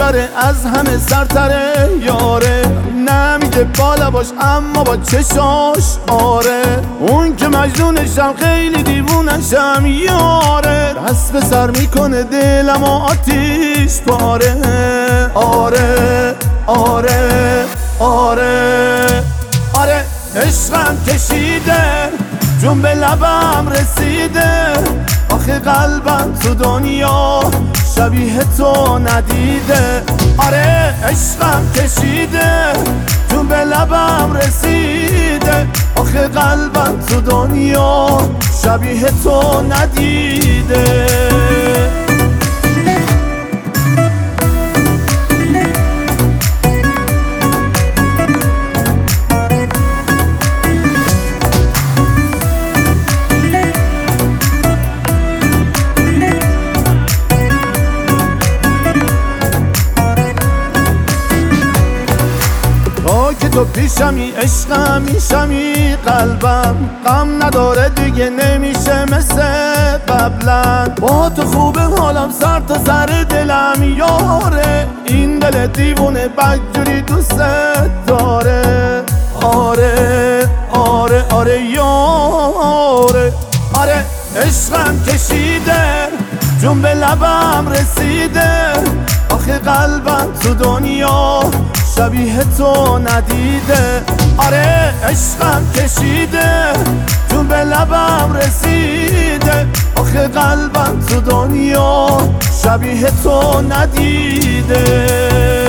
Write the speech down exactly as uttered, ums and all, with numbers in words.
دختره از همه سرتره یاره، نمیگه بالا باش اما با چشاش آره، اون که مجنونشم خیلی دیوونشم یاره، دست به سر میکنه دلم و آتیش پاره. آره آره آره آره عشقم کشیده جون به لبم رسیده، آخه قلبم تو دنیا شبیه تو ندیده. آره عشقم کشیده جون به لبم رسیده، آخه قلبم تو دنیا شبیه تو ندیده. که تو پیشمی عشقم میشمی قلبم، غم نداره دیگه نمیشه مثل قبلا، با تو خوبه حالم سر تا سر دلم یاره، این دل دیوونه بدجوری دوست داره. آره آره آره یاره آره عشقم کشیده جون به لبم رسیده، آخه قلبم تو دنیا شبیه تو ندیده. آره عشقم کشیده جون به لبم رسیده، آخه قلبم تو دنیا شبیه تو ندیده.